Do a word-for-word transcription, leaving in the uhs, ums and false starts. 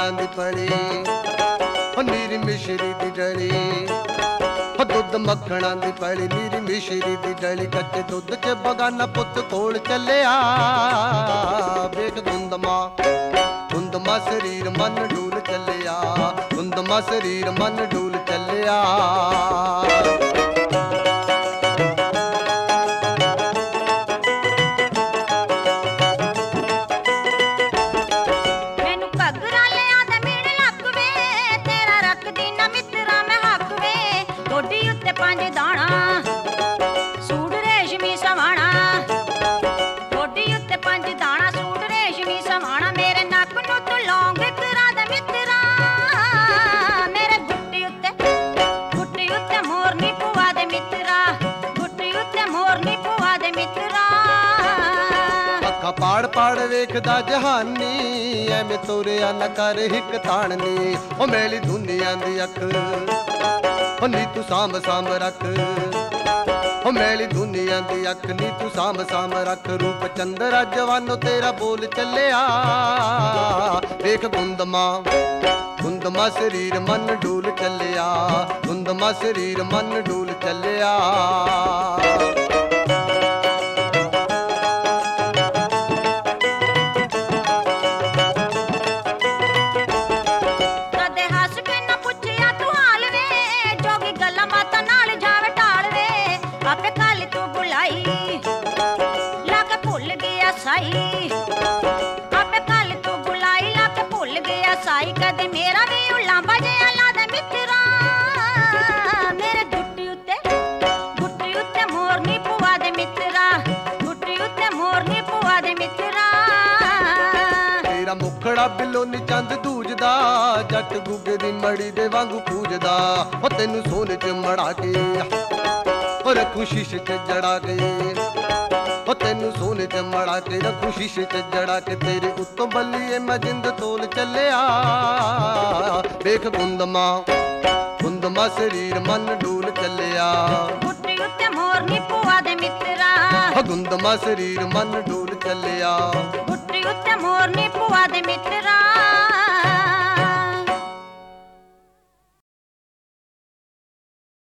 ਮੱਖਣਾਂ ਦੀ ਪਲੀ ਨੀਰੀ ਮਿਸ਼ਰੀ ਦੀ ਡਲੀ ਦੁੱਧ ਮੱਖਣਾਂ ਦੀ ਪਲੀ ਨੀਰੀ ਮਿਸ਼ਰੀ ਦੀ ਡਲੀ ਕੱਚੇ ਦੁੱਧ ਚ ਬਗਾਨਾ ਪੁੱਤ ਕੋਲ ਚੱਲਿਆ ਵੇਖ ਗੁੰਦਮਾ ਗੁੰਦਮਾ ਸਰੀਰ ਮਨ ਡੂਲ ਚੱਲਿਆ ਗੁੰਦਮਾ ਸਰੀਰ ਮਨ ਡੂਲ ਚੱਲਿਆ ਪਾੜ ਪਾੜ ਵੇਖਦਾ ਜਹਾਨੀ ਐਵੇਂ ਤੋਰਿਆ ਨਾ ਕਰ ਹਿੱਕ ਤਾਣਨੀ ਉਹ ਮੇਲੀ ਦੁਨੀਆਂ ਦੀ ਅੱਖ ਉਹ ਨੀ ਤੂੰ ਸਾਂਭ ਸਾਂਭ ਰੱਖ ਉਹ ਮੇਲੀ ਦੁਨੀਆਂ ਦੀ ਅੱਖ ਨੀ ਤੂੰ ਸਾਂਭ ਸਾਂਭ ਰੱਖ ਰੂਪ ਚੰਦਰਾ ਜਵਾਨੋ ਤੇਰਾ ਬੋਲ ਚੱਲਿਆ ਵੇਖ ਗੁੰਦਮਾ ਗੁੰਦਮਾ ਸਰੀਰ ਮਨ ਡੂਲ ਚੱਲਿਆ ਗੁੰਦਮਾ ਸਰੀਰ ਮਨ ਡੂਲ ਚੱਲਿਆ ਆਪੇ ਕੱਲ ਤੂੰ ਬੁਲਾਈ ਲਾ ਕੇ ਭੁੱਲ ਗਿਆ ਸਾਈ ਕਦੇ ਮੇਰਾ ਵੀ ਉਲਾਂਬਾ ਜਿਹਾ ਲਾ ਦੇ ਮਿੱਤਰਾ ਮੇਰੇ ਗੁੱਟੀ ਉੱਤੇ ਗੁੱਟੀ ਉੱਤੇ ਮੋਰਨੀ ਪਵਾ ਦੇ ਮਿੱਤਰਾ ਗੁੱਟੀ ਉੱਤੇ ਮੋਰਨੀ ਪਵਾ ਦੇ ਮਿੱਤਰਾ ਤੇਰਾ ਮੁਖੜਾ ਬਿੱਲੋ ਨੀ ਚੰਦ ਦੂਜਦਾ ਜੱਟ ਗੁੱਗੇ ਦੀ ਮੜੀ ਦੇ ਵਾਂਗੂ ਪੂਜਦਾ ਉਹ ਤੈਨੂੰ ਸੋਨੇ ਚ ਮੜਾ ਕੇ ਉਹ ਰੱਖੂ ਸ਼ੀਸ਼ੇ ਚ ਜੜਾ ਕੇ ਉਹ ਤੈਨੂੰ ਸੋਨੇ ਚ ਮੜਾ ਕੇ ਰੱਖੂ ਸ਼ੀਸ਼ੇ ਚ ਜੜਾ ਕੇ ਤੇਰੇ ਉੱਤੋਂ ਬੱਲੀਏ ਮੈਂ ਜਿੰਦ ਤੋਲ ਚੱਲਿਆ ਵੇਖ ਗੁੰਦਮਾ ਗੁੰਦਮਾ ਸਰੀਰ ਮਨ ਡੂਲ ਚੱਲਿਆ ਗੁੱਟੀ ਉੱਤੇ ਮੋਰਨੀ ਪਵਾ ਦੇ ਮਿੱਤਰਾ ਗੁੰਦਮਾ ਸਰੀਰ ਮਨ ਡੂਲ ਚੱਲਿਆ ਗੁੱਟੀ ਉੱਤੇ ਮੋਰਨੀ ਪਵਾ ਦੇ ਮਿੱਤਰਾ